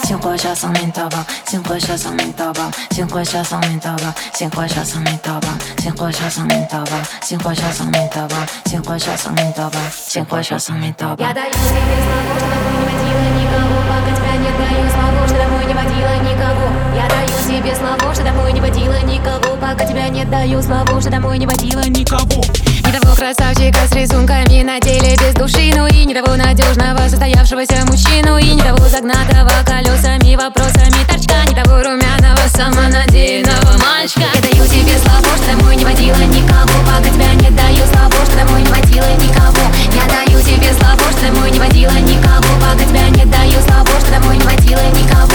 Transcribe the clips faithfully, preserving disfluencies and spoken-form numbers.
鲜活小生命淘宝，鲜活小生命淘宝，鲜活小生命淘宝，鲜活小生命淘宝，鲜活小生命淘宝，鲜活小生命淘宝，鲜活小生命淘宝，鲜活小生命淘宝。Я даю себе славу, что домой не водила никого, пока тебя не даю славу, что домой не водила никого. Я даю себе славу, что домой не водила никого, пока тебя не даю славу, что домой не водила никого. Не того красавчика с рисунками на теле без души, ну и не того надежного состоявшегося мужчину, и не того загнатого колесами, вопросами торчка, не того румяного самонадеянного мальчика. Я даю тебе славу, что домой не водила никого, пока тебя не даю славу, что домой не водила никого. Я даю тебе славу, что домой не водила никого, пока тебя не даю славу, что домой не водила никого.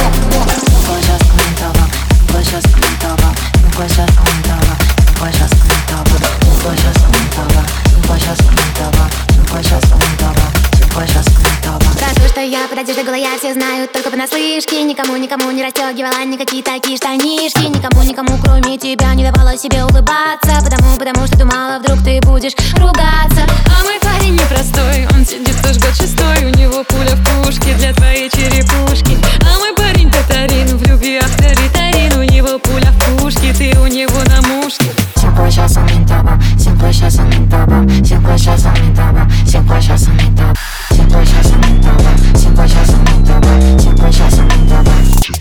Про то, что я под одеждой голая, все знают только понаслышке. Никому, никому не расстегивала никакие такие штанишки. Никому, никому, кроме тебя, не давала себе улыбаться. Потому, потому что думала, вдруг ты будешь ругаться. А мой парень непростой, он сидит уж год шестой. У него пуля в пушке для твоей черепушки. А мой парень татарин, в любви авторитарин. У него пуля в пушке, ты у него на мушке. Всем хочется самим табом, всем хочется самим табом, всем хочется самим табом, всем хочется самим табом, всем хочется самим табом, всем хочется самим табом, всем хочется самим табом.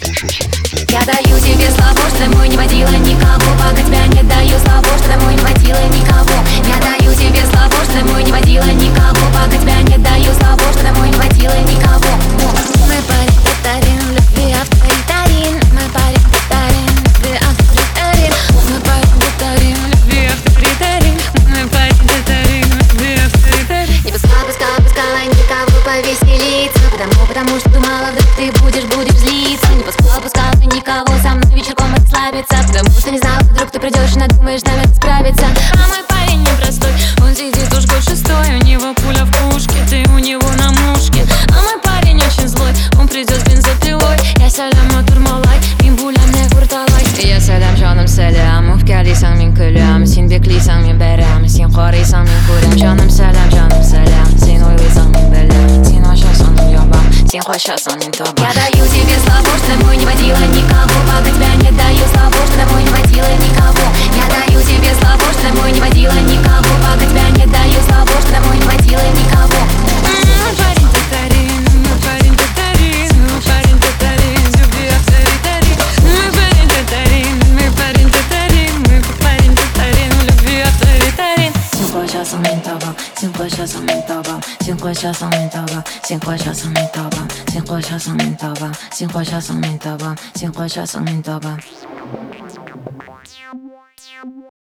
Я даю тебе славу, что домой не водила никого, пока тебя не даю славу, что домой не водила никого. Я даю тебе славу, что домой не водила никого, пока тебя не даю славу, что домой не водила никого. Мой парень татарин, в любви авторитарин. Мой парень татарин, в любви авторитарин. Мой парень татарин, в любви авторитарин. Мой парень татарин, в любви авторитарин. Не пускала, пускала, пускала никого повеселиться, потому, потому что думала, вдруг ты будешь, будешь злиться. Не пускала, пускала никого со мной вечерком расслабиться, потому что не знала, вдруг ты придешь и надумаешь с нами справиться. А мой парень непростой, он сидит уж год шестой. У него пуля в пушке, ты у него на мушке. А мой парень очень злой, он придет с бензопилой. Я сәлем oturmalay, bin bulemle kurtalay. Я сәлем жаным сәлем, үфкәлисәң мин көләм. Син беклисәң мин бәрәм, син карыйсаң мин күрәм. Жаным сәлем, жаным сәлем, син уйлыйсаң мин беләм. Син ачасың мин ябам, син качасың мин табам. Я даю тебе славу, что домой не водила никого, пока тебя не даю славу, что домой не водила никого. Я даю тебе славу, что домой не водила никого, пока тебя не даю славу, что домой не водила никого. Мой парень татарин, мой парень татарин, мой парень татарин, в любви авторитарин. Мой парень татарин, мой парень татарин, мой парень татарин, в любви авторитарин. Всем хочется самим табом, всем хочется самим табом, всем хочется самим табом, всем хочется самим табом, всем хочется самим табом, всем хочется самим табом, всем хочется самим табом.